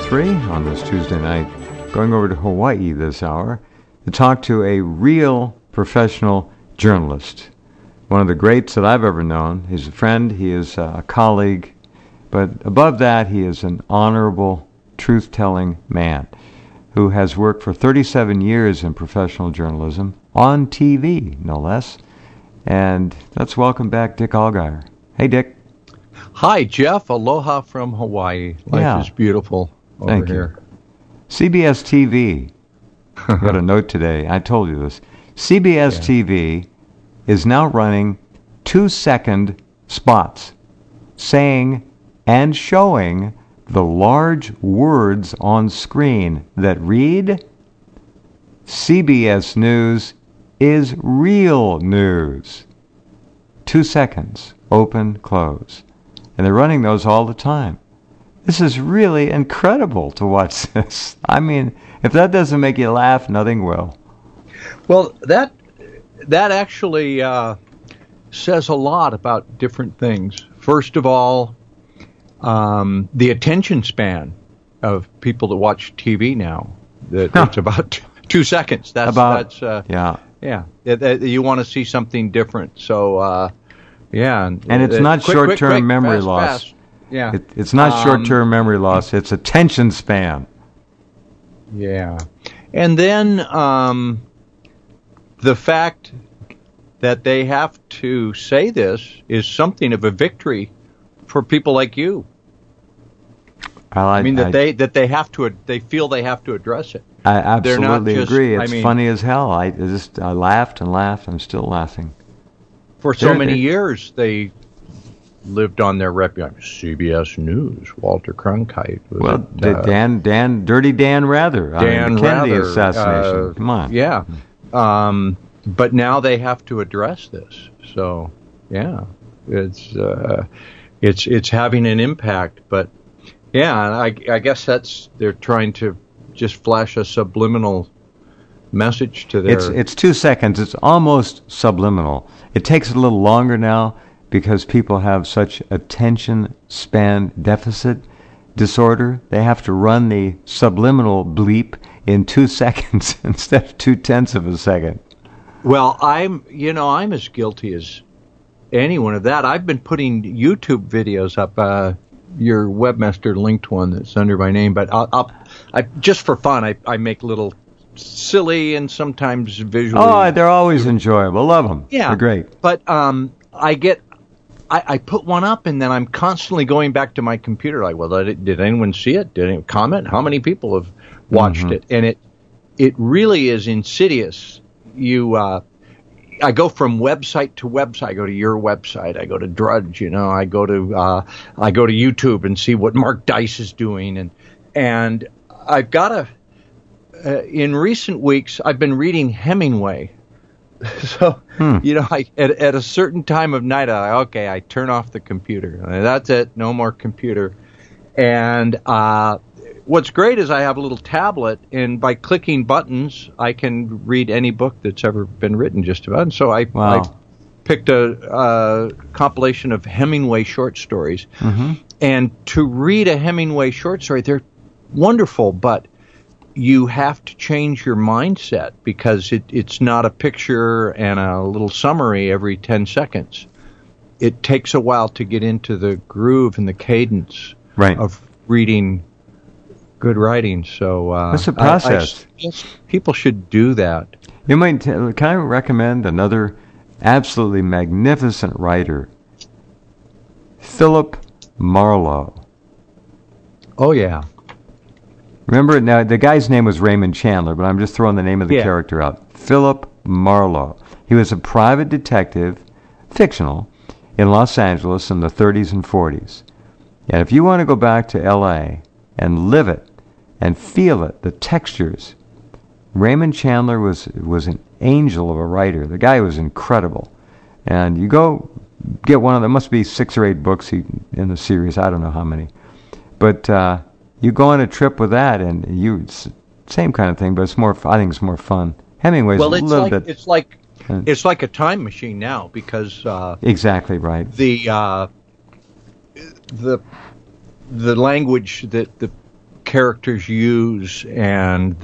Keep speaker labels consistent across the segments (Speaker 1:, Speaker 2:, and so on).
Speaker 1: free on this Tuesday night. Going over to Hawaii this hour to talk to a real professional journalist. One of the greats that I've ever known. He's a friend, he is a colleague, but above that, he is an honorable, truth-telling man who has worked for 37 years in professional journalism, on TV, no less. And let's welcome back Dick Allgaier. Hey, Dick.
Speaker 2: Hi, Jeff. Aloha from Hawaii. Life is beautiful over here.
Speaker 1: CBS TV. Got a note today. I told you this. CBS TV is now running 2-second spots saying and showing the large words on screen that read, CBS News is real news. 2 seconds, open, close. And they're running those all the time. This is really incredible to watch this. I mean, if that doesn't make you laugh, nothing will.
Speaker 2: Well, that actually says a lot about different things. First of all, the attention span of people that watch TV now. It's about 2 seconds. You want to see something different. So, and
Speaker 1: it's not short-term memory loss.
Speaker 2: Fast. Yeah,
Speaker 1: it's not short-term memory loss. It's attention span.
Speaker 2: Yeah, and then the fact that they have to say this is something of a victory for people like you. They feel they have to address it.
Speaker 1: I absolutely agree. It's funny as hell. I laughed and laughed. I'm still laughing.
Speaker 2: For so many years, they lived on their reputation. CBS News, Walter Cronkite.
Speaker 1: Dirty Dan Rather.
Speaker 2: Dan
Speaker 1: the Kennedy
Speaker 2: Rather,
Speaker 1: assassination. Come on.
Speaker 2: Yeah. But now they have to address this. So, yeah, it's having an impact. But yeah, I guess they're trying to just flash a subliminal message to their...
Speaker 1: It's 2 seconds. It's almost subliminal. It takes a little longer now because people have such attention span deficit disorder. They have to run the subliminal bleep in 2 seconds instead of 0.2 of a second.
Speaker 2: Well, I'm as guilty as anyone of that. I've been putting YouTube videos up. Your webmaster linked one that's under my name, but I just for fun, I make little silly and sometimes visually.
Speaker 1: Oh, they're always enjoyable. Love them.
Speaker 2: Yeah,
Speaker 1: they're great.
Speaker 2: But I put one up, and then I'm constantly going back to my computer. Like, well, did anyone see it? Did anyone comment? How many people have watched it? And it really is insidious. I go from website to website. I go to your website. I go to Drudge. I go to YouTube and see what Mark Dice is doing. And I've got in recent weeks, I've been reading Hemingway. So, at a certain time of night, I turn off the computer. That's it. No more computer. And what's great is I have a little tablet, and by clicking buttons, I can read any book that's ever been written just about. And so I picked a compilation of Hemingway short stories. Mm-hmm. And to read a Hemingway short story, they're wonderful, but you have to change your mindset because it's not a picture and a little summary every 10 seconds. It takes a while to get into the groove and the cadence of reading good writing. So
Speaker 1: it's a process.
Speaker 2: People should do that.
Speaker 1: Can I recommend another absolutely magnificent writer? Philip Marlowe.
Speaker 2: Oh, yeah.
Speaker 1: Remember, now the guy's name was Raymond Chandler, but I'm just throwing the name of the character out. Philip Marlowe. He was a private detective, fictional, in Los Angeles in the 30s and 40s. And if you want to go back to L.A. and live it and feel it, the textures, Raymond Chandler was an angel of a writer. The guy was incredible. And you go get one of them. Must be 6 or 8 books in the series. I don't know how many. But you go on a trip with that, and same kind of thing, but I think it's more fun. Hemingway's a little bit.
Speaker 2: It's like a time machine now because
Speaker 1: exactly right.
Speaker 2: The language that the characters use and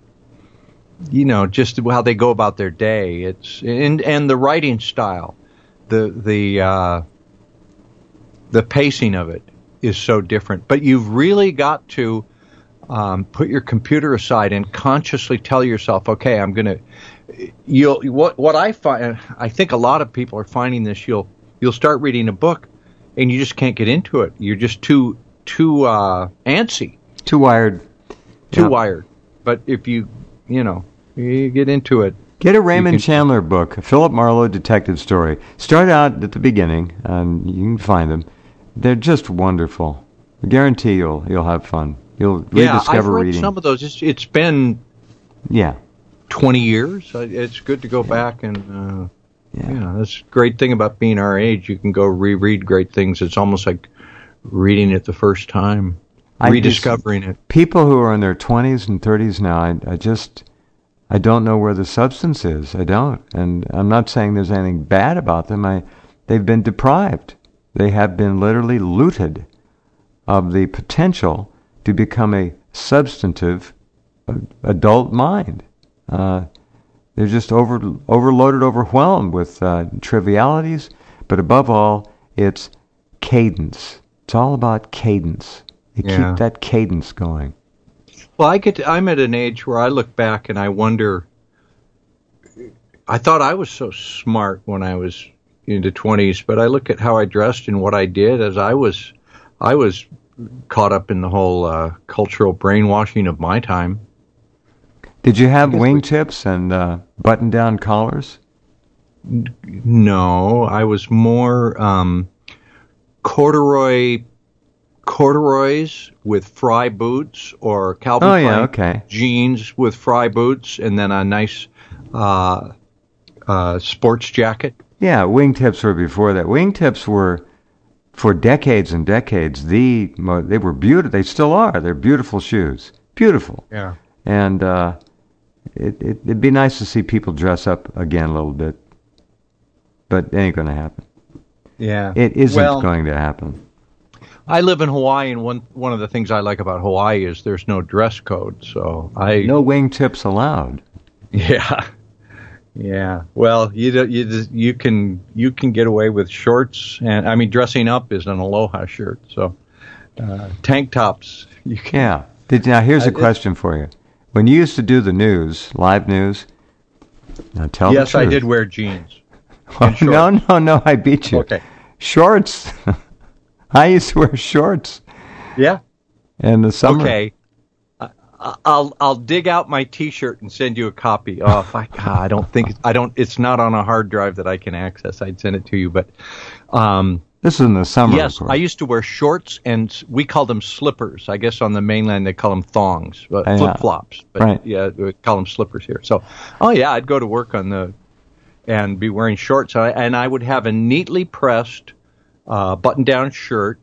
Speaker 2: just how they go about their day. And the writing style, the pacing of it is so different. But you've really got to put your computer aside and consciously tell yourself, okay, I'm gonna. What I find, I think a lot of people are finding this. You'll start reading a book, and you just can't get into it. You're just too antsy,
Speaker 1: too wired.
Speaker 2: But if you get into it.
Speaker 1: Get a Raymond Chandler book, a Philip Marlowe detective story. Start out at the beginning, and you can find them. They're just wonderful. I guarantee you'll have fun. You'll rediscover
Speaker 2: I've read
Speaker 1: reading.
Speaker 2: Some of those. It's been 20 years. It's good to go back and that's a great thing about being our age. You can go reread great things. It's almost like reading it the first time, rediscovering it.
Speaker 1: People who are in their 20s and 30s now, I don't know where the substance is. I don't. And I'm not saying there's anything bad about them. They've been deprived. They have been literally looted of the potential to become a substantive adult mind. They're just overloaded, overwhelmed with trivialities. But above all, it's cadence. It's all about cadence. You keep that cadence going.
Speaker 2: Well, I'm at an age where I look back and I wonder, I thought I was so smart when I was in the 20s, but I look at how I dressed and what I did as I was caught up in the whole cultural brainwashing of my time.
Speaker 1: Did you have wingtips and button-down collars?
Speaker 2: No, I was more corduroys with fry boots or Calvin Klein jeans with fry boots, and then a nice sports jacket.
Speaker 1: Yeah, wingtips were before that. Wingtips were, for decades and decades, they were beautiful. They still are. They're beautiful shoes. Beautiful.
Speaker 2: Yeah.
Speaker 1: And it'd be nice to see people dress up again a little bit, but it ain't going to happen.
Speaker 2: Yeah.
Speaker 1: It isn't going to happen.
Speaker 2: I live in Hawaii, and one of the things I like about Hawaii is there's no dress code. So
Speaker 1: no wingtips allowed.
Speaker 2: Yeah. Yeah. Well, you can get away with shorts, and I mean dressing up is an aloha shirt. So tank tops. You can.
Speaker 1: Yeah. Now here's a question for you. When you used to do the news, live news, now tell the truth.
Speaker 2: Yes, I did wear jeans.
Speaker 1: No, I beat you.
Speaker 2: Okay.
Speaker 1: Shorts. I used to wear shorts.
Speaker 2: Yeah.
Speaker 1: In the summer.
Speaker 2: Okay. I'll dig out my T-shirt and send you a copy. Oh, it's not on a hard drive that I can access. I'd send it to you, but
Speaker 1: this is in the summer.
Speaker 2: Yes, I used to wear shorts, and we call them slippers. I guess on the mainland they call them thongs, but flip-flops. But
Speaker 1: right.
Speaker 2: Yeah, we call them slippers here. So, I'd go to work and be wearing shorts, and I would have a neatly pressed button-down shirt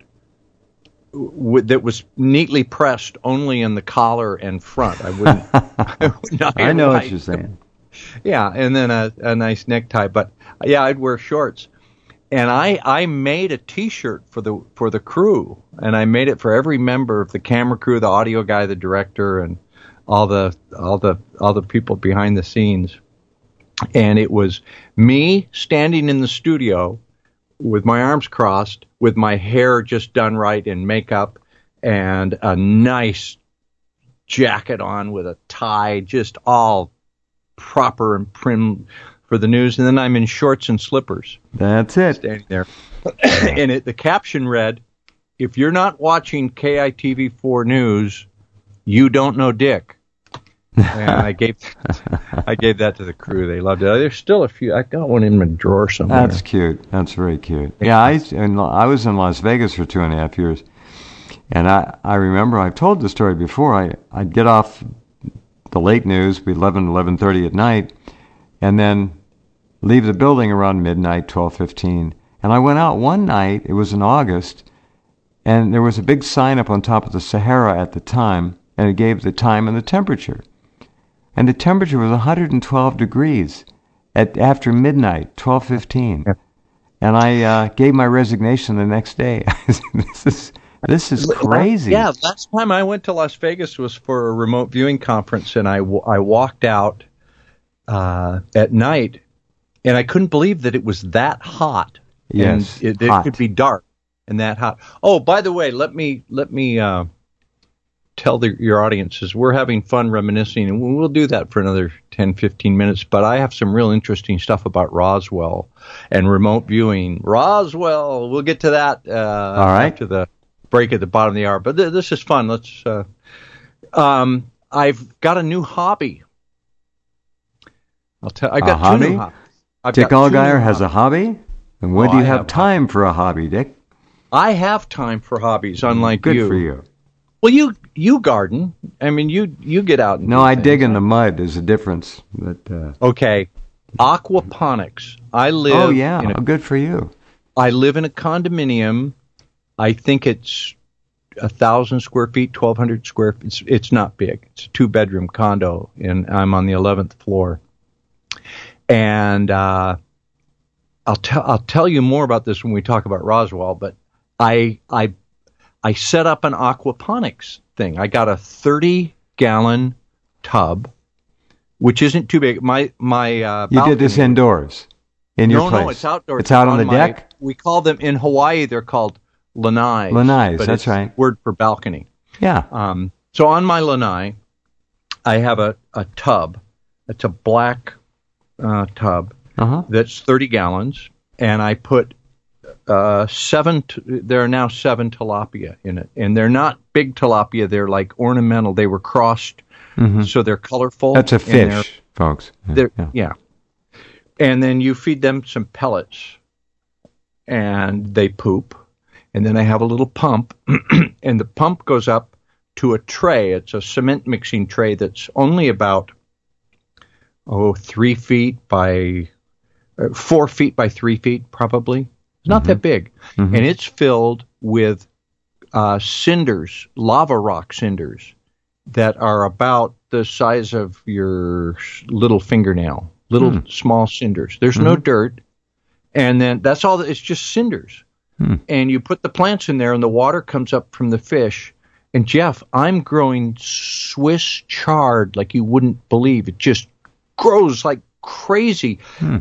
Speaker 2: that was neatly pressed only in the collar and front. I wouldn't.
Speaker 1: I know what you're saying.
Speaker 2: Yeah, and then a nice necktie. But I'd wear shorts, and I made a T-shirt for the crew, and I made it for every member of the camera crew, the audio guy, the director, and all the people behind the scenes. And it was me standing in the studio with my arms crossed, with my hair just done right and makeup, and a nice jacket on with a tie, just all proper and prim for the news. And then I'm in shorts and slippers.
Speaker 1: That's it.
Speaker 2: Standing there. And the caption read, "If you're not watching KITV4 News, you don't know Dick." And I gave that to the crew. They loved it. There's still a few. I got one in my drawer somewhere.
Speaker 1: That's cute. That's very cute. Yeah, I was in Las Vegas for 2.5 years, and I remember I've told the story before. I'd get off the late news, be 11:30 at night, and then leave the building around midnight, 12:15. And I went out one night. It was in August, and there was a big sign up on top of the Sahara at the time, and it gave the time and the temperature. And the temperature was 112 degrees after midnight, 12:15. Yeah. And I gave my resignation the next day. This is crazy.
Speaker 2: Yeah, last time I went to Las Vegas was for a remote viewing conference, and I walked out at night, and I couldn't believe that it was that hot.
Speaker 1: Yes,
Speaker 2: and it could be dark and that hot. Oh, by the way, let me tell your audiences we're having fun reminiscing, and we'll do that for another 10, 15 minutes. But I have some real interesting stuff about Roswell and remote viewing. Roswell, we'll get to that
Speaker 1: all right.
Speaker 2: after the break at the bottom of the hour. But this is fun. Let's. I've got a new hobby. I've got two new hobbies.
Speaker 1: Dick Allgaier has a hobby? And when do you have time for a hobby, Dick?
Speaker 2: I have time for hobbies, unlike you.
Speaker 1: Good for you.
Speaker 2: Well, you garden. I mean, you get out and
Speaker 1: No, I dig in the mud. There's a difference. But,
Speaker 2: okay. Aquaponics. I live.
Speaker 1: Oh, yeah. Good for you.
Speaker 2: I live in a condominium. I think it's 1,000 square feet, 1,200 square feet. It's not big. It's a 2-bedroom condo, and I'm on the 11th floor. And I'll tell you more about this when we talk about Roswell. But I set up an aquaponics thing. I got a 30-gallon tub, which isn't too big. My
Speaker 1: you did this indoors in your place?
Speaker 2: No, it's outdoors.
Speaker 1: It's out on the deck.
Speaker 2: We call them in Hawaii. They're called lanais.
Speaker 1: Lanais, that's right.
Speaker 2: Word for balcony.
Speaker 1: Yeah.
Speaker 2: So on my lanai, I have a tub. It's a black tub that's 30 gallons, and I put there are now 7 tilapia in it, and they're not big tilapia. They're like ornamental. They were crossed, so they're colorful.
Speaker 1: That's a fish, folks.
Speaker 2: Yeah. And then you feed them some pellets, and they poop. And then I have a little pump, and the pump goes up to a tray. It's a cement mixing tray that's only about 3 feet by 4 feet by 3 feet, probably. It's not that big. And it's filled with cinders, lava rock cinders, that are about the size of your little fingernail, small cinders. There's no dirt. And then that's all. It's just cinders. And you put the plants in there, and the water comes up from the fish. And, Jeff, I'm growing Swiss chard like you wouldn't believe. It just grows like crazy.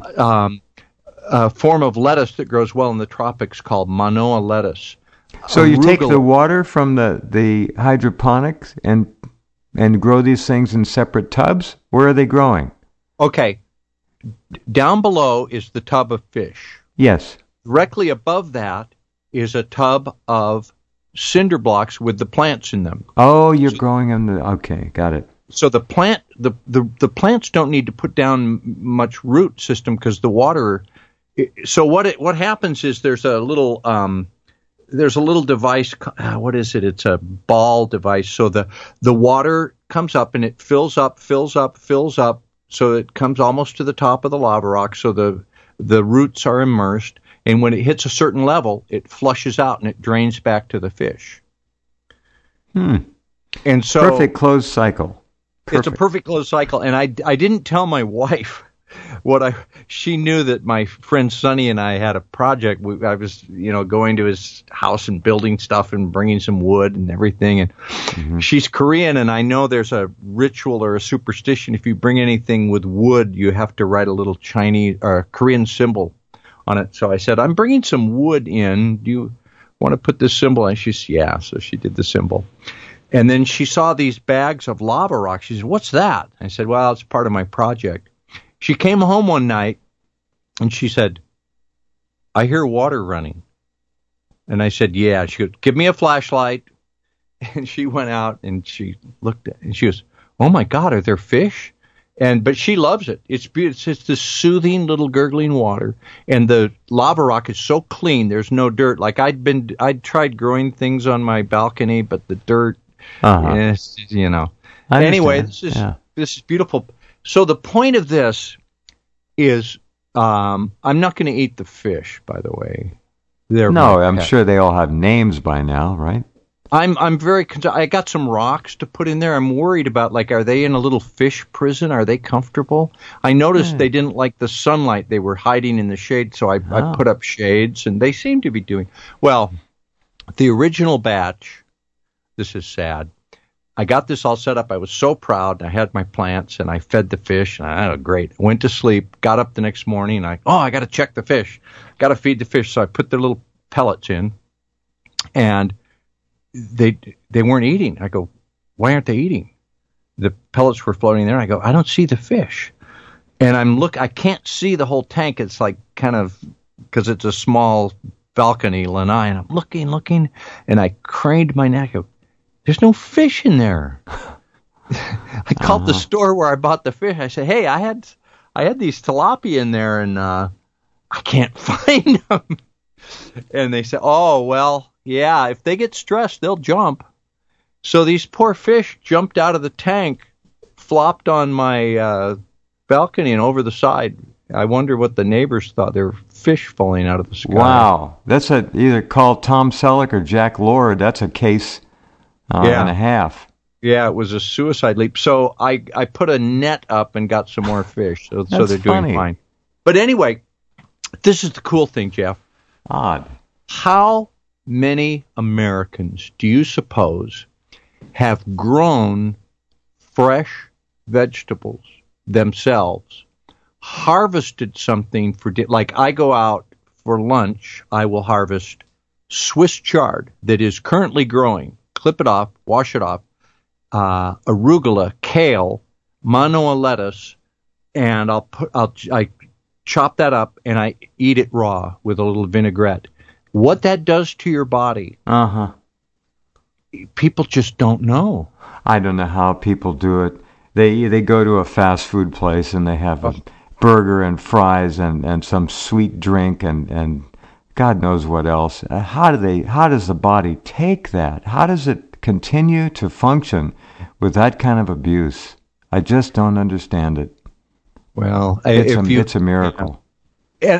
Speaker 2: A form of lettuce that grows well in the tropics called Manoa lettuce.
Speaker 1: So you take the water from the hydroponics and grow these things in separate tubs? Where are they growing?
Speaker 2: Okay. Down below is the tub of fish.
Speaker 1: Yes.
Speaker 2: Directly above that is a tub of cinder blocks with the plants in them.
Speaker 1: Oh, you're growing in the... Okay, got it.
Speaker 2: So the plants don't need to put down much root system because the water... So what happens is there's a little device. What is it? It's a ball device. So the water comes up and it fills up. So it comes almost to the top of the lava rock. So the roots are immersed. And when it hits a certain level, it flushes out and it drains back to the fish. And so
Speaker 1: perfect closed cycle.
Speaker 2: It's a perfect closed cycle. And I didn't tell my wife she knew that my friend Sonny and I had a project. I was, going to his house and building stuff and bringing some wood and everything. And she's Korean, and I know there's a ritual or a superstition. If you bring anything with wood, you have to write a little Chinese or Korean symbol on it. So I said, I'm bringing some wood in. Do you want to put this symbol? And she said, yeah. So she did the symbol. And then she saw these bags of lava rock. She said, what's that? I said, well, it's part of my project. She came home one night, and she said, I hear water running. And I said, yeah. She goes, give me a flashlight. And she went out, and she looked at it, and she goes, oh, my God, are there fish? But she loves it. It's beautiful. It's this soothing little gurgling water, and the lava rock is so clean. There's no dirt. Like I'd tried growing things on my balcony, but the dirt, Anyway, this is beautiful. So the point of this is, I'm not going to eat the fish, by the way.
Speaker 1: I'm sure they all have names by now, right?
Speaker 2: I'm very concerned. I got some rocks to put in there. I'm worried about, are they in a little fish prison? Are they comfortable? I noticed they didn't like the sunlight. They were hiding in the shade, so I put up shades, and they seem to be doing well. The original batch, this is sad. I got this all set up. I was so proud. I had my plants, and I fed the fish, and I had great. I went to sleep, got up the next morning, and I got to check the fish. Got to feed the fish. So I put the little pellets in, and they weren't eating. I go, why aren't they eating? The pellets were floating there. I go, I don't see the fish. And I can't see the whole tank. It's like kind of, because it's a small balcony lanai, and I'm looking, and I craned my neck. I go, there's no fish in there. I called the store where I bought the fish. I said, hey, I had these tilapia in there, and I can't find them. And they said, oh, well, yeah, if they get stressed, they'll jump. So these poor fish jumped out of the tank, flopped on my balcony and over the side. I wonder what the neighbors thought. There were fish falling out of the sky.
Speaker 1: Wow. That's either call Tom Selleck or Jack Lord. That's a case and a half.
Speaker 2: Yeah, it was a suicide leap. So I put a net up and got some more fish. So they're doing fine. But anyway, this is the cool thing, Jeff.
Speaker 1: Odd.
Speaker 2: How many Americans do you suppose have grown fresh vegetables themselves, harvested something like I go out for lunch, I will harvest Swiss chard that is currently growing, clip it off, wash it off, arugula, kale, manoa lettuce, and I chop that up and I eat it raw with a little vinaigrette. What that does to your body, people just don't know.
Speaker 1: I don't know how people do it. They go to a fast food place and they have a burger and fries and some sweet drink and God knows what else. How does the body take that? How does it continue to function with that kind of abuse? I just don't understand it.
Speaker 2: Well,
Speaker 1: it's a miracle.
Speaker 2: And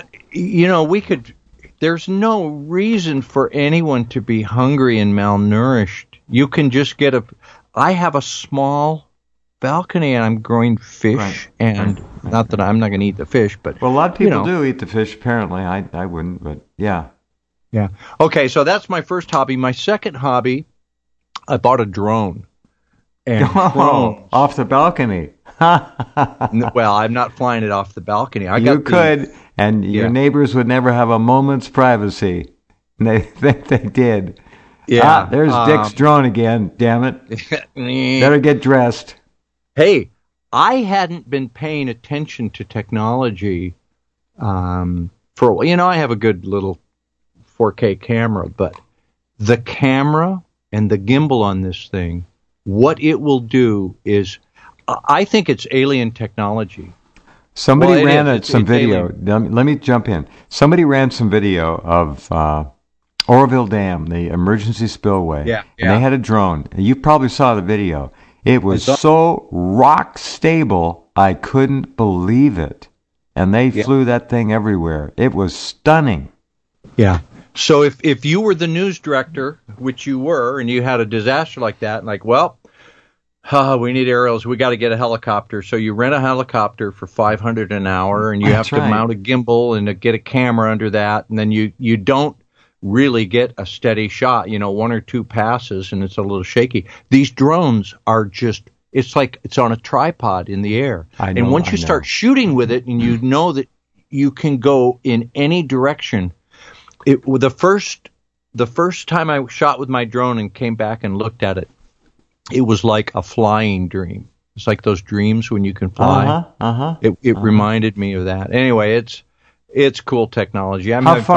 Speaker 2: there's no reason for anyone to be hungry and malnourished. You can just I have a small balcony and I'm growing fish, not that I'm not going to eat the fish, but
Speaker 1: a lot of people do eat the fish. Apparently, I wouldn't, but yeah.
Speaker 2: Okay, so that's my first hobby. My second hobby, I bought a drone. And
Speaker 1: off the balcony.
Speaker 2: Well, I'm not flying it off the balcony.
Speaker 1: And your neighbors would never have a moment's privacy. They did.
Speaker 2: Yeah.
Speaker 1: There's Dick's drone again. Damn it. Better get dressed.
Speaker 2: Hey, I hadn't been paying attention to technology for a while. I have a good little 4K camera, but the camera and the gimbal on this thing, what it will do is, I think it's alien technology.
Speaker 1: Somebody ran some video. Let me jump in. Somebody ran some video of Oroville Dam, the emergency spillway.
Speaker 2: Yeah.
Speaker 1: And they had a drone. You probably saw the video. It was so rock stable, I couldn't believe it. And they flew that thing everywhere. It was stunning.
Speaker 2: Yeah. So if you were the news director, which you were, and you had a disaster like that, we need aerials. We got to get a helicopter. So you rent a helicopter for $500 an hour, and you have to mount a gimbal and get a camera under that, and then you don't really get a steady shot. One or two passes, and it's a little shaky. These drones are it's like it's on a tripod in the air. And once you start shooting with it, and you know that you can go in any direction. The first time I shot with my drone and came back and looked at it, it was like a flying dream. It's like those dreams when you can fly. It reminded me of that. Anyway, it's cool technology.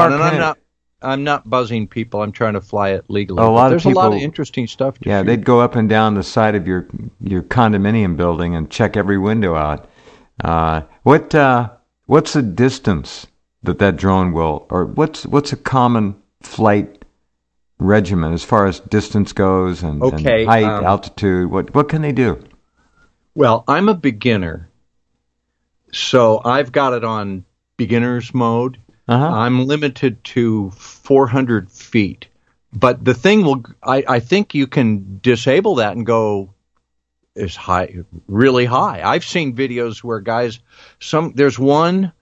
Speaker 2: I'm not buzzing people. I'm trying to fly it legally. There's a lot of interesting stuff to shoot.
Speaker 1: They'd go up and down the side of your condominium building and check every window out. What's the distance that drone will, or what's a common flight regimen as far as distance goes and height, altitude? What can they do?
Speaker 2: Well, I'm a beginner, so I've got it on beginner's mode. I'm limited to 400 feet, but the thing I think you can disable that and go really high. I've seen videos where guys, there's one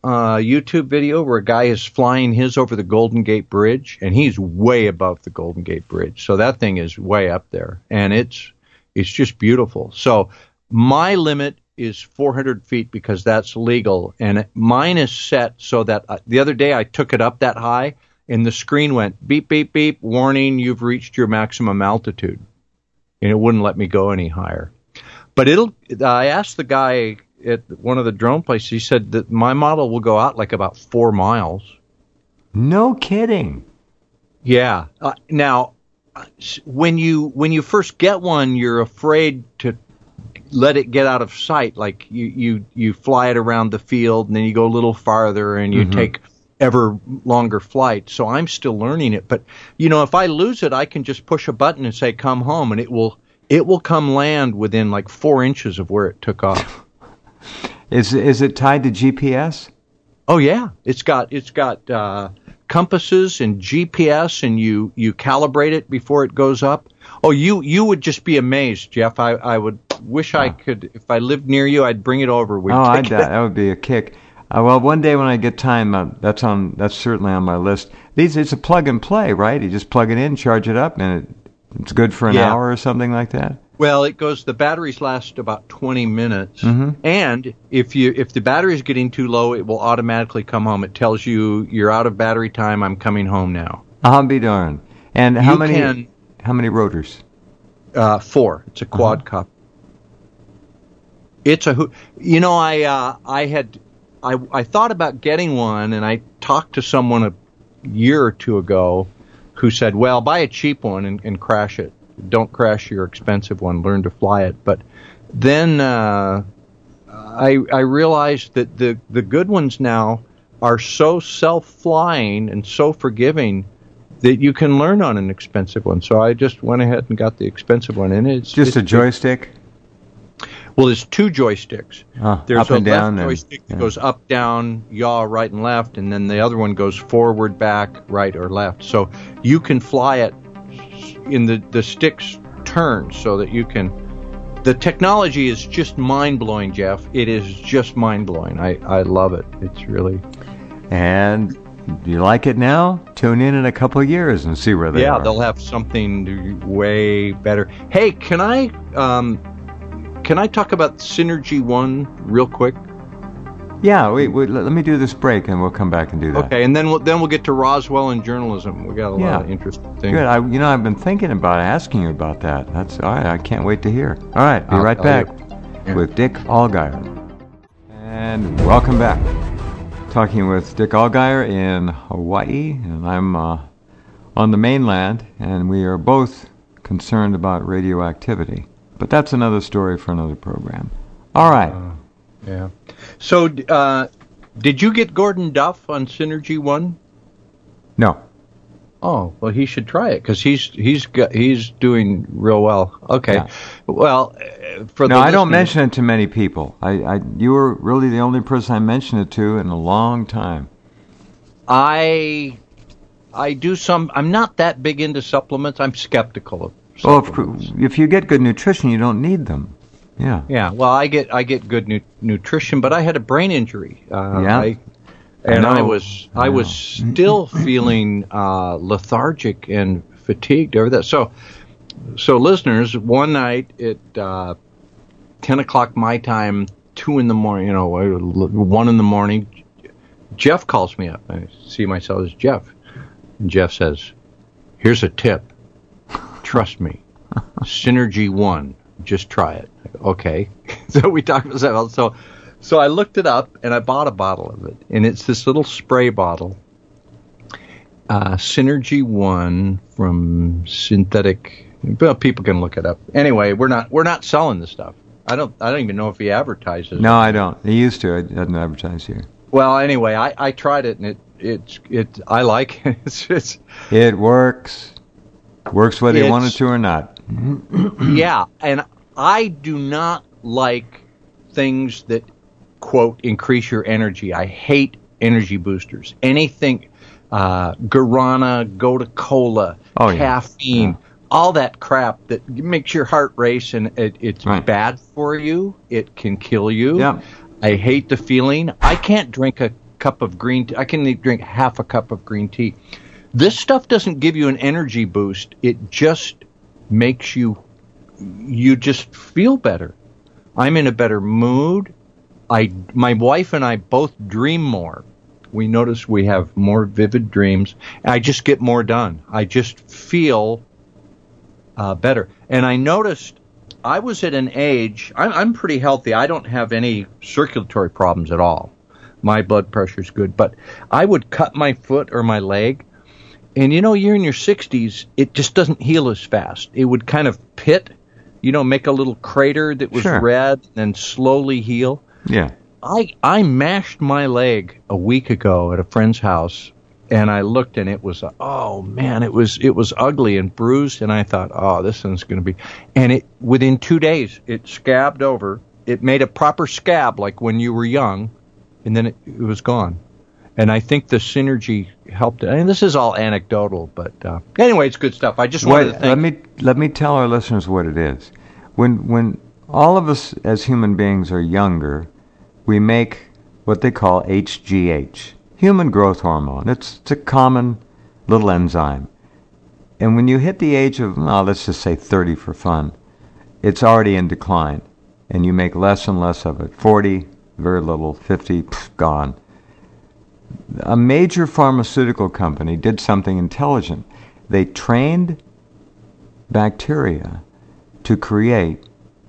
Speaker 2: YouTube video where a guy is flying his over the Golden Gate Bridge, and he's way above the Golden Gate Bridge. So that thing is way up there, and it's just beautiful. So my limit is 400 feet because that's legal, and mine is set so that the other day I took it up that high, and the screen went beep, beep, beep, warning, you've reached your maximum altitude, and it wouldn't let me go any higher. But I asked the guy at one of the drone places, he said that my model will go out like about 4 miles.
Speaker 1: No kidding.
Speaker 2: Yeah. Now, when you first get one, you're afraid to let it get out of sight. Like you fly it around the field, and then you go a little farther, and you take ever longer flights. So I'm still learning it. But, if I lose it, I can just push a button and say, come home, and it will come land within like 4 inches of where it took off.
Speaker 1: Is it tied to GPS?
Speaker 2: Oh yeah, it's got compasses and GPS, and you calibrate it before it goes up. Oh, you would just be amazed, Jeff. I would wish I could. If I lived near you, I'd bring it over.
Speaker 1: That would be a kick. Well, one day when I get time, that's certainly on my list. It's a plug and play, right? You just plug it in, charge it up, and it's good for an hour or something like that.
Speaker 2: Well, the batteries last about 20 minutes, and if the battery is getting too low, it will automatically come home. It tells you you're out of battery time. I'm coming home now.
Speaker 1: I'll be darned. And how many rotors?
Speaker 2: 4. It's a quad cup. It's I thought about getting one, and I talked to someone a year or two ago who said, well, buy a cheap one and crash it. Don't crash your expensive one. Learn to fly it. But then I realized that the good ones now are so self-flying and so forgiving that you can learn on an expensive one. So I just went ahead and got the expensive one. And it's
Speaker 1: just a joystick?
Speaker 2: Well, there's 2 joysticks. There's
Speaker 1: up and down,
Speaker 2: left joystick that goes up, down, yaw, right and left, and then the other one goes forward, back, right or left. So you can fly it in the sticks turn so that you can. The technology is just mind-blowing, Jeff. It is just mind-blowing. I love it. It's really.
Speaker 1: And you like it now? Tune in a couple of years and see where they are.
Speaker 2: Yeah, they'll have something way better. Hey, can I talk about Synergy One real quick?
Speaker 1: Yeah, let me do this break, and we'll come back and do that.
Speaker 2: Okay, and then we'll get to Roswell and journalism. We got a lot of interesting things.
Speaker 1: Good. I've been thinking about asking you about that. That's all right. I can't wait to hear. All right, be right back with Dick Allgaier. And welcome back. Talking with Dick Allgaier in Hawaii, and I'm on the mainland, and we are both concerned about radioactivity. But that's another story for another program. All right.
Speaker 2: Yeah. So, did you get Gordon Duff on Synergy One?
Speaker 1: No.
Speaker 2: Oh, well, he should try it because he's doing real well. Okay. Yeah. Well,
Speaker 1: I don't mention it to many people. You were really the only person I mentioned it to in a long time.
Speaker 2: I do some. I'm not that big into supplements. I'm skeptical of.
Speaker 1: Well, if you get good nutrition, you don't need them. Yeah.
Speaker 2: Yeah. Well, I get good nutrition, but I had a brain injury. I was still feeling lethargic and fatigued over that. So listeners, one night at 10 o'clock my time, 2 in the morning, 1 in the morning, Jeff calls me up. I see myself as Jeff, and Jeff says, "Here's a tip. Trust me, Synergy One. Just try it." Okay. So we talked about that. So I looked it up and I bought a bottle of it, and it's this little spray bottle, Synergy One from Synthetic. Well, people can look it up. Anyway, we're not selling the stuff. I don't even know if he advertises.
Speaker 1: No, I don't. He used to. It doesn't advertise here.
Speaker 2: Well, anyway, I tried it, and it I like it.
Speaker 1: It works. Works whether you want it to or not.
Speaker 2: Yeah, and I do not like things that, quote, increase your energy. I hate energy boosters. Anything, guarana, Goda-Cola, caffeine, all that crap that makes your heart race, and it's bad for you. It can kill you.
Speaker 1: Yeah.
Speaker 2: I hate the feeling. I can't drink a cup of green tea. I can drink half a cup of green tea. This stuff doesn't give you an energy boost. It just makes you just feel better. I'm in a better mood. My wife and I both dream more. We notice we have more vivid dreams. I just get more done. I just feel better. And I noticed I was at an age, I'm pretty healthy. I don't have any circulatory problems at all. My blood pressure's good. But I would cut my foot or my leg, and you're in your 60s, it just doesn't heal as fast. It would kind of pit, make a little crater that was red and then slowly heal.
Speaker 1: Yeah.
Speaker 2: I mashed my leg a week ago at a friend's house, and I looked, and it was, it was ugly and bruised, and I thought, oh, this one's going to be, and within 2 days, it scabbed over. It made a proper scab like when you were young, and then it was gone. And I think the synergy helped it. I mean, this is all anecdotal, but anyway, it's good stuff. I just wanted to thank.
Speaker 1: Let me tell our listeners what it is. When all of us as human beings are younger, we make what they call HGH, human growth hormone. It's a common little enzyme. And when you hit the age of, let's just say 30 for fun, it's already in decline, and you make less and less of it. 40, very little. 50, gone. A major pharmaceutical company did something intelligent. They trained bacteria to create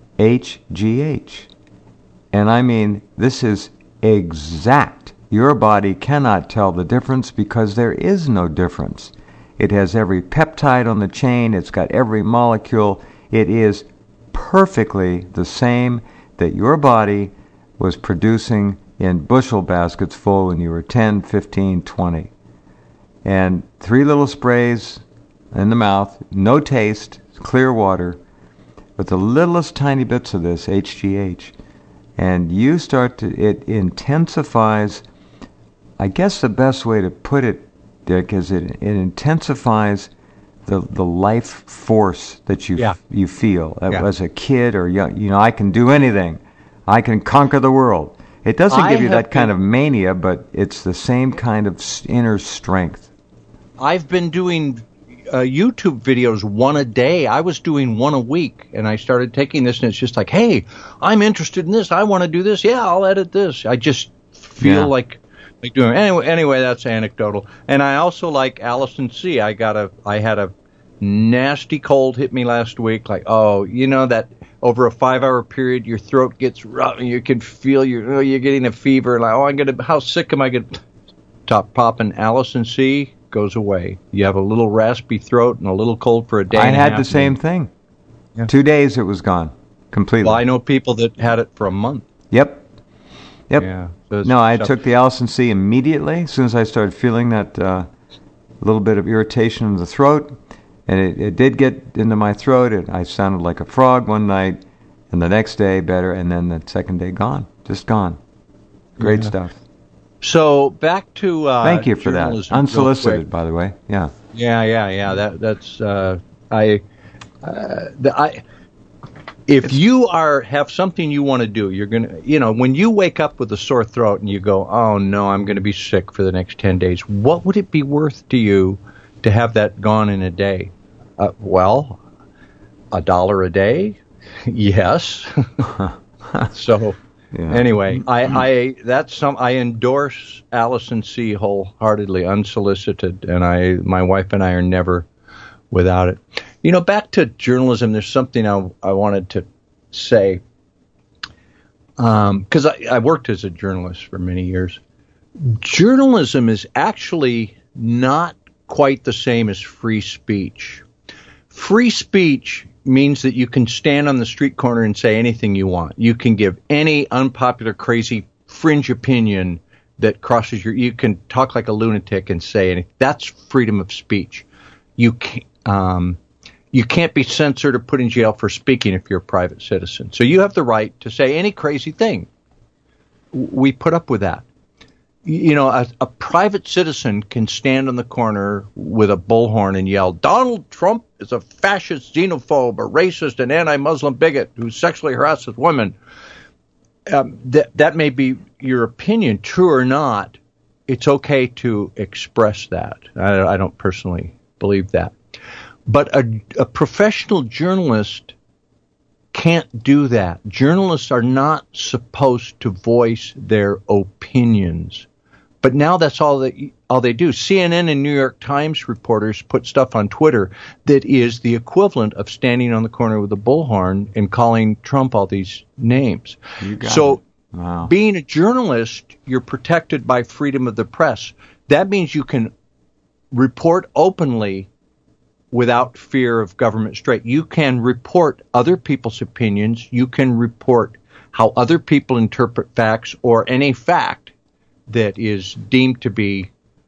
Speaker 1: HGH. And I mean, this is exact. Your body cannot tell the difference because there is no difference. It has every peptide on the chain. It's got every molecule. It is perfectly the same that your body was producing in bushel baskets full when you were 10, 15, 20. And 3 little sprays in the mouth, no taste, clear water, with the littlest tiny bits of this HGH. And you start to, it intensifies, I guess the best way to put it, Dick, is it intensifies the life force that you feel as a kid or young. I can do anything. I can conquer the world. It doesn't give you that kind of mania, but it's the same kind of inner strength.
Speaker 2: I've been doing YouTube videos one a day. I was doing one a week, and I started taking this, and it's just like, hey, I'm interested in this. I want to do this. Yeah, I'll edit this. I just feel like doing it. Anyway, that's anecdotal. And I also like Allison C. I had a nasty cold hit me last week. Like, that over a 5-hour period, your throat gets rough, and you can feel you're getting a fever. Like, how sick am I going to top popping Allison C. goes away. You have a little raspy throat and a little cold for a day.
Speaker 1: I had the same thing. Yeah. 2 days it was gone completely.
Speaker 2: Well, I know people that had it for a month.
Speaker 1: Yep.
Speaker 2: Yeah.
Speaker 1: So I took the Allison C immediately as soon as I started feeling that little bit of irritation in the throat, and it did get into my throat. I sounded like a frog one night, and the next day better, and then the second day gone, just gone. Great stuff. So
Speaker 2: back to
Speaker 1: thank you for that. Unsolicited, by the way. Yeah.
Speaker 2: Yeah. That's if you have something you want to do, you're gonna, when you wake up with a sore throat and you go, oh no, I'm going to be sick for the next 10 days. What would it be worth to you to have that gone in a day? Well, $1 a day. Yes. So. Yeah. Anyway, I endorse Allison C. wholeheartedly, unsolicited, and my wife and I are never without it. Back to journalism, there's something I wanted to say, because I worked as a journalist for many years. Journalism is actually not quite the same as free speech. Free speech means that you can stand on the street corner and say anything you want. You can give any unpopular, crazy, fringe opinion that crosses you can talk like a lunatic and say anything. That's freedom of speech. You can't be censored or put in jail for speaking if you're a private citizen. So you have the right to say any crazy thing. We put up with that. A private citizen can stand on the corner with a bullhorn and yell, Donald Trump is a fascist, xenophobe, a racist, and anti-Muslim bigot who sexually harasses women. That may be your opinion, true or not, it's okay to express that. I don't personally believe that. But a professional journalist can't do that. Journalists are not supposed to voice their opinions. But now that's all they do. CNN and New York Times reporters put stuff on Twitter that is the equivalent of standing on the corner with a bullhorn and calling Trump all these names. So wow. Being a journalist, you're protected by freedom of the press. That means you can report openly without fear of government strain. You can report other people's opinions. You can report how other people interpret facts or any fact that is deemed to be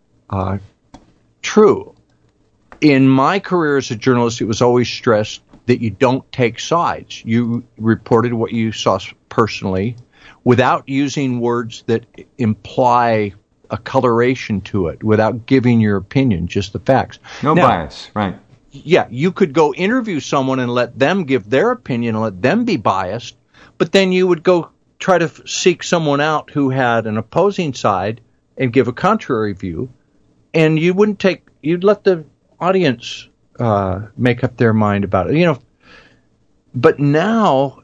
Speaker 2: true. In my career as a journalist, it was always stressed that you don't take sides. You reported what you saw personally without using words that imply a coloration to it, without giving your opinion, just the facts.
Speaker 1: No bias, right.
Speaker 2: Yeah, you could go interview someone and let them give their opinion and let them be biased, but then you would go try to seek someone out who had an opposing side and give a contrary view, and you'd let the audience make up their mind about it. But now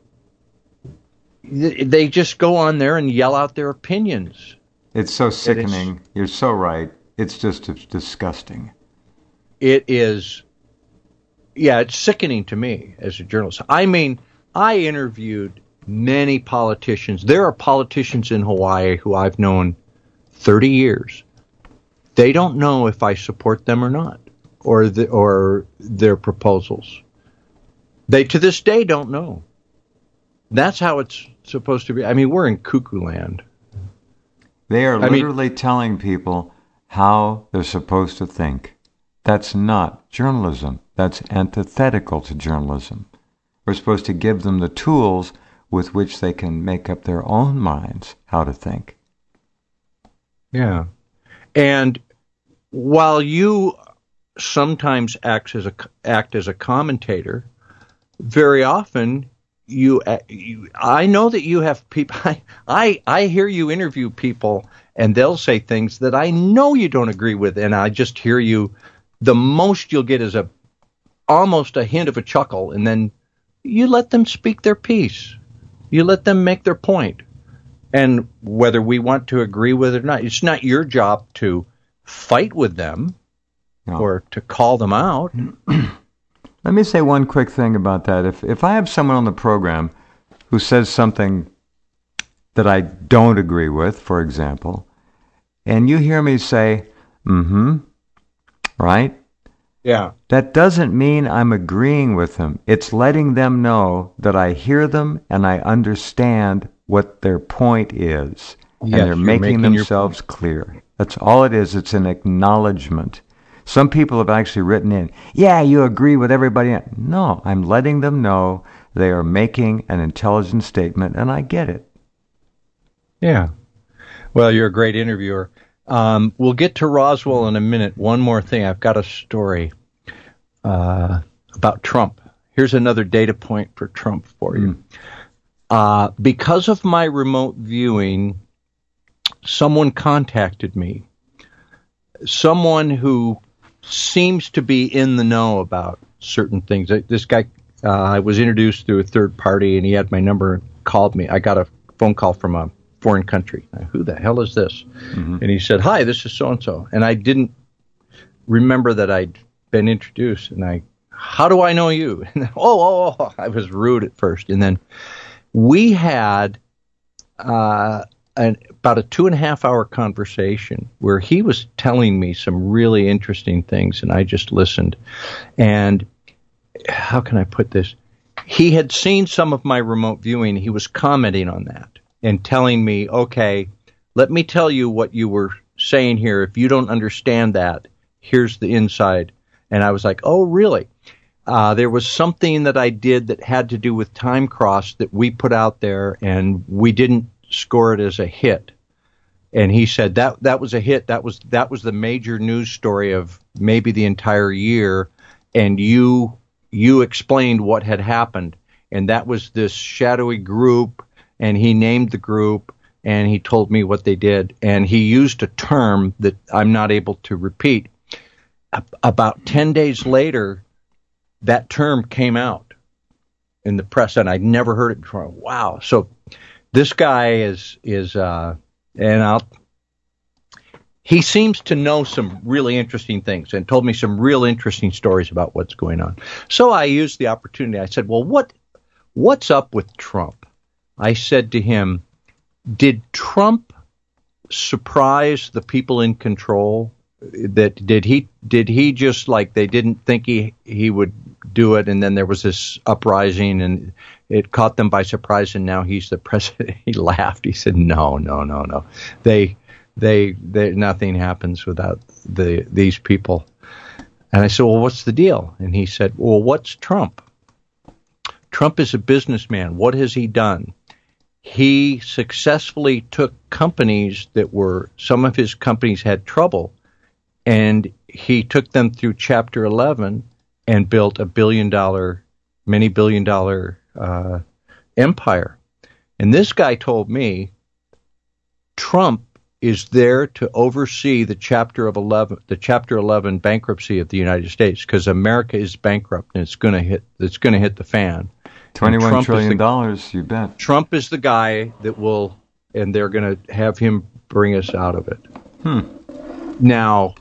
Speaker 2: they just go on there and yell out their opinions.
Speaker 1: It's so sickening. You're so right. It's just disgusting.
Speaker 2: It is. Yeah, it's sickening to me as a journalist. I mean, I interviewed many politicians. There are politicians in Hawaii who I've known 30 years. They don't know if I support them or not, or their proposals. They, to this day, don't know. That's how it's supposed to be. I mean, we're in cuckoo land.
Speaker 1: They are literally telling people how they're supposed to think. That's not journalism. That's antithetical to journalism. We're supposed to give them the tools with which they can make up their own minds how to think.
Speaker 2: Yeah. And while you sometimes act as a commentator, very often I know that you have people. I hear you interview people, and they'll say things that I know you don't agree with, and I just hear you. The most you'll get is almost a hint of a chuckle, and then you let them speak their piece. You let them make their point. And whether we want to agree with it or not, it's not your job to fight with them or to call them out.
Speaker 1: Let me say one quick thing about that. If I have someone on the program who says something that I don't agree with, for example, and you hear me say, right?
Speaker 2: Yeah.
Speaker 1: That doesn't mean I'm agreeing with them. It's letting them know that I hear them and I understand what their point is. Yes, and they're making themselves clear. That's all it is. It's an acknowledgement. Some people have actually written in, yeah, you agree with everybody. No, I'm letting them know they are making an intelligent statement, and I get it.
Speaker 2: Yeah. Well, you're a great interviewer. We'll get to Roswell in a minute. One more thing. I've got a story about Trump. Here's another data point for Trump for you. Because of my remote viewing, someone contacted me. Someone who seems to be in the know about certain things. This guy, I was introduced through a third party, and he had my number and called me. I got a phone call from a foreign country. Who the hell is this? And he said, hi, this is so-and-so. And I didn't remember that I'd been introduced. And how do I know you? And I was rude at first. And then we had about a 2.5-hour conversation where he was telling me some really interesting things, and I just listened. And how can I put this? He had seen some of my remote viewing. He was commenting on that and telling me, okay, let me tell you what you were saying here. If you don't understand that, here's the inside. And I was like, oh, really? There was something that I did that had to do with Time Cross that we put out there, and we didn't score it as a hit. And he said that was a hit. That was the major news story of maybe the entire year. And you explained what had happened. And that was this shadowy group, and he named the group, and he told me what they did, and he used a term that I'm not able to repeat. About 10 days later, that term came out in the press, and I'd never heard it before. Wow. So this guy he seems to know some really interesting things and told me some real interesting stories about what's going on. So I used the opportunity. I said, well, what's up with Trump? I said to him, did Trump surprise the people in control? That did he just, like, they didn't think he would do it, and then there was this uprising and it caught them by surprise, and now he's the president? He laughed. He said, no. They nothing happens without these people. And I said, well, what's the deal? And he said, well, what's Trump? Trump is a businessman. What has he done? He successfully took companies some of his companies had trouble, and he took them through Chapter 11 and built many billion dollar empire. And this guy told me Trump is there to oversee the Chapter 11 bankruptcy of the United States, because America is bankrupt and it's going to hit the fan.
Speaker 1: $21 trillion, you bet.
Speaker 2: Trump is the guy that will, and they're going to have him bring us out of it. Now,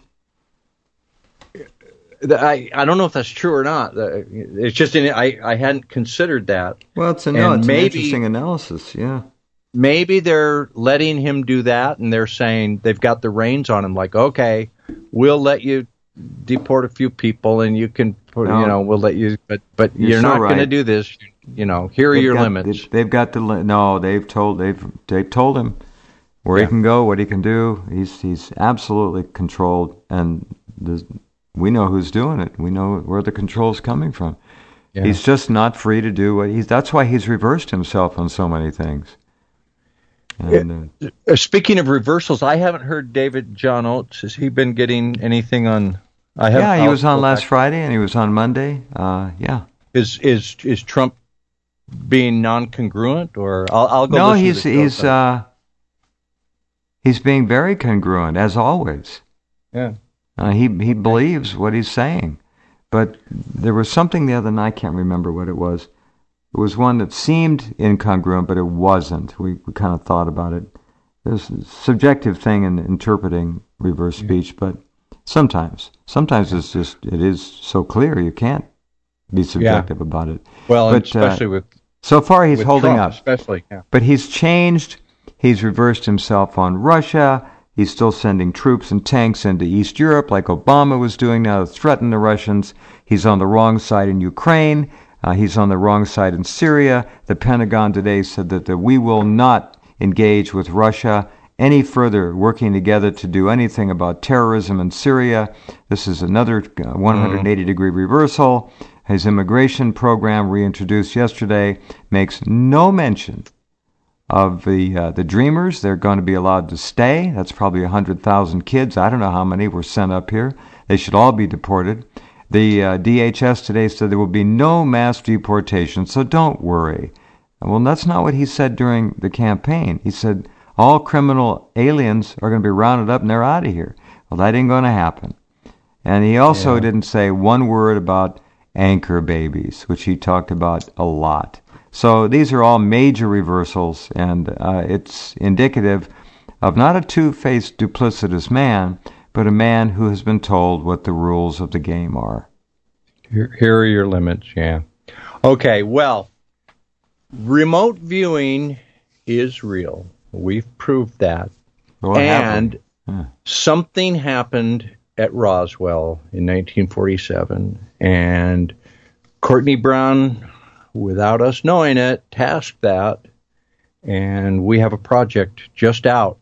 Speaker 2: I don't know if that's true or not. It's just I hadn't considered that.
Speaker 1: Well, it's an interesting analysis, yeah.
Speaker 2: Maybe they're letting him do that, and they're saying they've got the reins on him, like, okay, we'll let you deport a few people, and you can put, we'll let you, but you're not going to do this. Here are your limits.
Speaker 1: They've got they've told him where he can go, what he can do. He's absolutely controlled, and we know who's doing it. We know where the control's coming from. Yeah. He's just not free to do that's why he's reversed himself on so many things. And,
Speaker 2: speaking of reversals, I haven't heard David John Oates. Has he been getting anything on?
Speaker 1: He was on last Friday and he was on Monday. Yeah.
Speaker 2: Is Trump being non-congruent, or I'll go?
Speaker 1: No, he's being very congruent, as always.
Speaker 2: Yeah.
Speaker 1: He believes what he's saying, but there was something the other night. I can't remember what it was. It was one that seemed incongruent, but it wasn't. We kind of thought about it. There's a subjective thing in interpreting reverse speech, but sometimes it is so clear you can't be subjective about it.
Speaker 2: Well, but, especially with
Speaker 1: so far he's holding
Speaker 2: Trump,
Speaker 1: up.
Speaker 2: Especially, yeah.
Speaker 1: But he's changed. He's reversed himself on Russia. He's still sending troops and tanks into East Europe, like Obama was doing now, to threaten the Russians. He's on the wrong side in Ukraine. He's on the wrong side in Syria. The Pentagon today said that we will not engage with Russia any further, working together to do anything about terrorism in Syria. This is another 180-degree reversal. His immigration program, reintroduced yesterday, makes no mention of the Dreamers. They're going to be allowed to stay. That's probably 100,000 kids. I don't know how many were sent up here. They should all be deported. The DHS today said there will be no mass deportation, so don't worry. Well, that's not what he said during the campaign. He said all criminal aliens are going to be rounded up and they're out of here. Well, that ain't going to happen. And he also didn't say one word about anchor babies, which he talked about a lot. So these are all major reversals, and it's indicative of not a two-faced, duplicitous man, but a man who has been told what the rules of the game are.
Speaker 2: Here are your limits, yeah. Okay, well, remote viewing is real. We've proved that.
Speaker 1: Well,
Speaker 2: and something happened at Roswell in 1947, and Courtney Brown, without us knowing it, tasked that, and we have a project just out.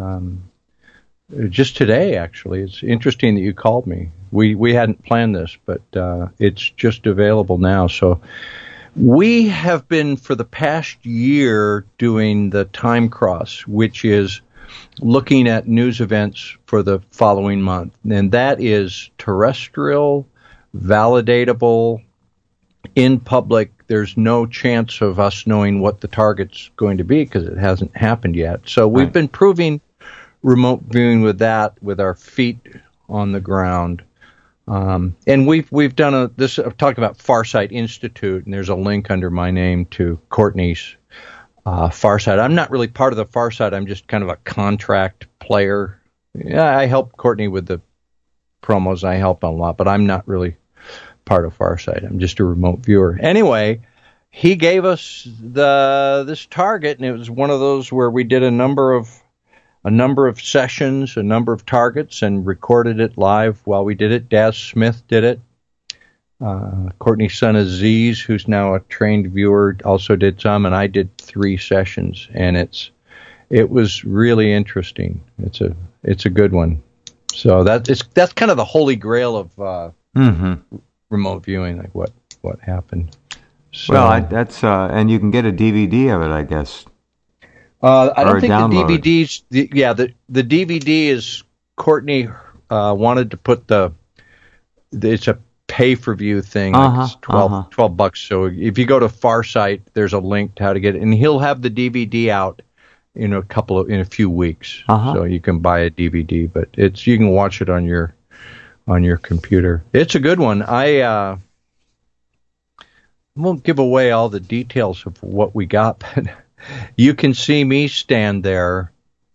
Speaker 2: Just today, actually. It's interesting that you called me. We hadn't planned this, but it's just available now. So we have been, for the past year, doing the Time Cross, which is looking at news events for the following month. And that is terrestrial, validatable, in public there's no chance of us knowing what the target's going to be because it hasn't happened yet. So we've been proving remote viewing with that, with our feet on the ground. And we've done I've talked about Farsight Institute, and there's a link under my name to Courtney's Farsight. I'm not really part of the Farsight. I'm just kind of a contract player. Yeah, I help Courtney with the promos. I help a lot, but I'm not really part of Farsight. I'm just a remote viewer. Anyway, he gave us this target, and it was one of those where we did a number of sessions, a number of targets, and recorded it live while we did it. Daz Smith did it. Courtney's son Aziz, who's now a trained viewer, also did some, and I did 3 sessions, and it was really interesting. It's a good one. So that's kind of the holy grail of remote viewing, like what happened. So,
Speaker 1: well, that's and you can get a DVD of it, I guess.
Speaker 2: I don't think the DVDs. The DVD is Courtney wanted to put it's a pay-for-view thing. Like it's $12. So if you go to Farsight, there's a link to how to get it, and he'll have the DVD out in a few weeks. So you can buy a DVD, but you can watch it on your computer. It's a good one. I won't give away all the details of what we got, but you can see me stand there,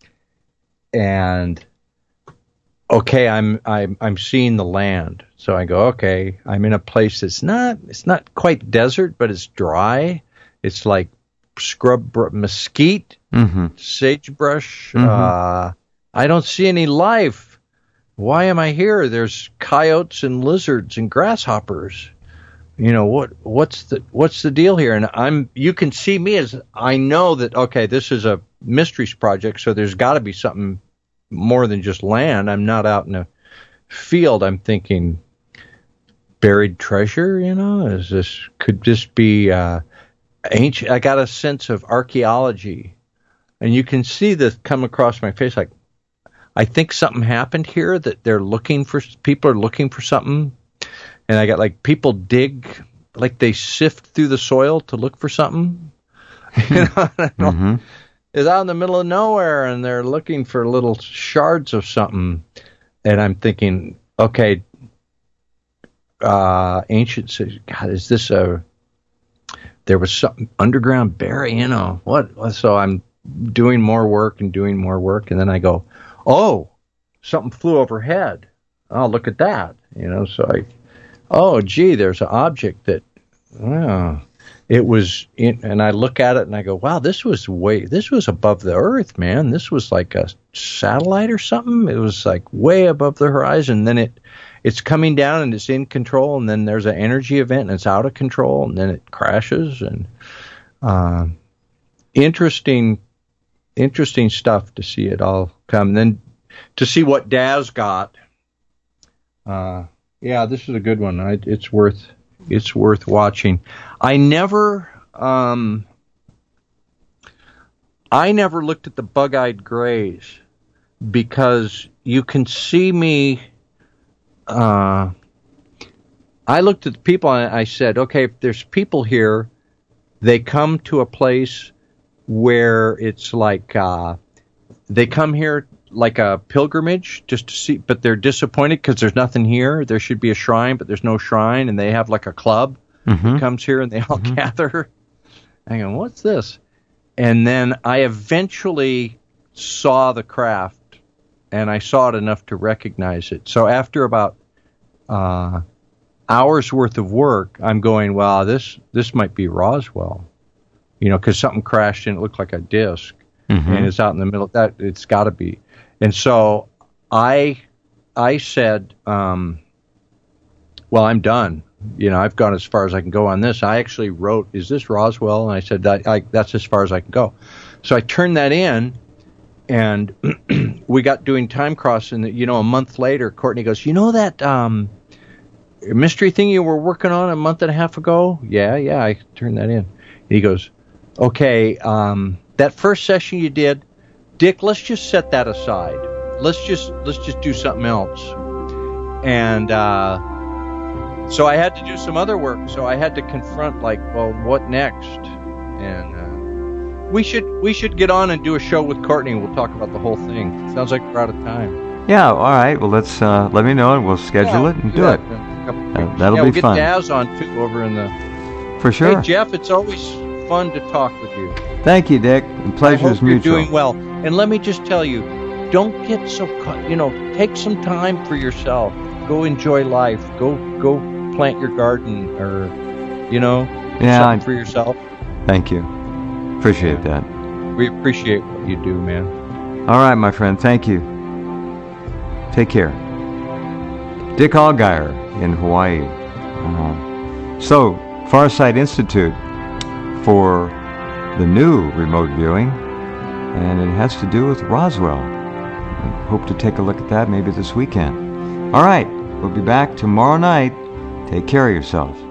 Speaker 2: and okay, I'm seeing the land. So I go, okay, I'm in a place that's it's not quite desert, but it's dry. It's like scrub mesquite, sagebrush. I don't see any life. Why am I here? There's coyotes and lizards and grasshoppers. You know, what's the deal here? And you can see me as I know that, okay, this is a mysteries project, so there's got to be something more than just land. I'm not out in a field. I'm thinking buried treasure, you know, could this be ancient? I got a sense of archaeology, and you can see this come across my face. Like, I think something happened here, that people are looking for something. And I got like people dig, like they sift through the soil to look for something. You know, it's out in the middle of nowhere, and they're looking for little shards of something. And I'm thinking, okay, ancient city. God, is this there was something underground buried, you know, what? So I'm doing more work, and then I go, oh, something flew overhead. Oh, look at that. You know, so oh, gee, there's an object that, it was and I look at it and I go, wow, this was above the earth, man. This was like a satellite or something. It was like way above the horizon. Then it's coming down and it's in control, and then there's an energy event and it's out of control, and then it crashes, and interesting stuff to see it all come. And then to see what Daz got. Yeah, this is a good one. It's worth watching. I never looked at the bug-eyed grays because you can see me. I looked at the people and I said, okay, if there's people here, they come to a place where it's like they come here like a pilgrimage just to see, but they're disappointed because there's nothing here. There should be a shrine, but there's no shrine, and they have like a club that comes here and they all gather. I go, what's this? And then I eventually saw the craft, and I saw it enough to recognize it. So after about hours worth of work, I'm going, wow, this might be Roswell, you know, because something crashed and it looked like a disc, and it's out in the middle. That it's got to be. And so I said, well, I'm done. You know, I've gone as far as I can go on this. I actually wrote, is this Roswell? And I said, that's as far as I can go. So I turned that in, and we got doing time cross. And, you know, a month later, Courtney goes, you know that mystery thing you were working on a month and a half ago? Yeah, I turned that in. And he goes, okay, that first session you did, Dick, let's just set that aside. Let's just do something else. And So I had to do some other work. So I had to confront, like, well, what next? And we should get on and do a show with Courtney. We'll talk about the whole thing. Sounds like we're out of time.
Speaker 1: Yeah, all right. Well, let's let me know and we'll schedule it and do it. That'll be
Speaker 2: we'll get
Speaker 1: fun.
Speaker 2: Daz on too over in the.
Speaker 1: For sure.
Speaker 2: Hey Jeff, it's always fun to talk with you.
Speaker 1: Thank you, Dick. The pleasure's mutual.
Speaker 2: You're doing well. And let me just tell you, don't get so take some time for yourself. Go enjoy life. Go plant your garden or something for yourself.
Speaker 1: Thank you. Appreciate that.
Speaker 2: We appreciate what you do, man.
Speaker 1: All right, my friend. Thank you. Take care. Dick Allgaier in Hawaii. So, Farsight Institute for the new remote viewing, and it has to do with Roswell. I hope to take a look at that maybe this weekend. All right, we'll be back tomorrow night. Take care of yourselves.